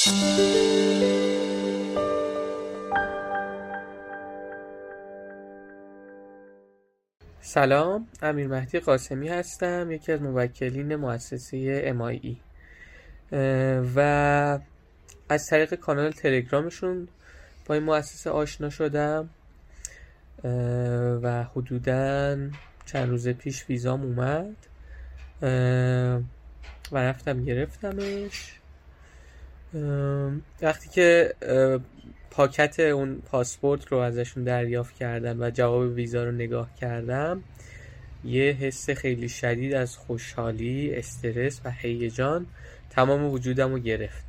سلام، امیر مهدی قاسمی هستم، یکی از موکلین مؤسسه MIE و از طریق کانال تلگرامشون با این مؤسسه آشنا شدم و حدوداً چند روز پیش ویزام اومد و رفتم گرفتمش. وقتی که پاکت اون پاسپورت رو ازشون دریافت کردم و جواب ویزا رو نگاه کردم، یه حس خیلی شدید از خوشحالی، استرس و هیجان تمام وجودم رو گرفت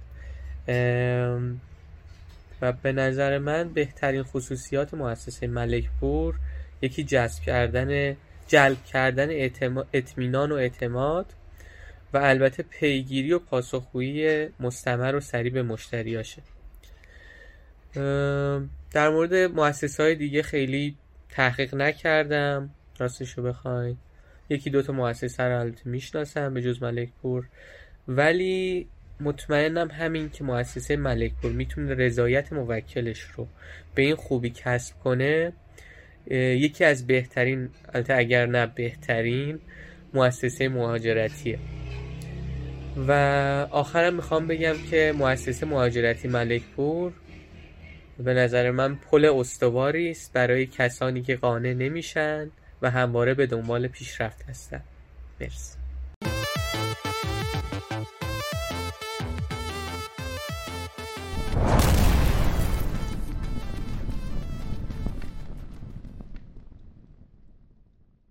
و به نظر من بهترین خصوصیات مؤسسه ملک‌پور یکی جلب کردن اطمینان و اعتماد و البته پیگیری و پاسخگویی مستمر و سریع به مشتریاشه. در مورد مؤسسه‌های دیگه خیلی تحقیق نکردم، راستشو بخواید یکی دوتا مؤسسه رو البته میشناسم به جز ملک‌پور، ولی مطمئنم همین که مؤسسه ملک‌پور میتونه رضایت موکلش رو به این خوبی کسب کنه یکی از بهترین، البته اگر نه بهترین مؤسسه مهاجرتیه. و آخرم میخوام بگم که مؤسسه مهاجرتی ملک‌پور به نظر من پل استواری است برای کسانی که قانع نمیشن و همواره به دنبال پیشرفت هستن. مرسی.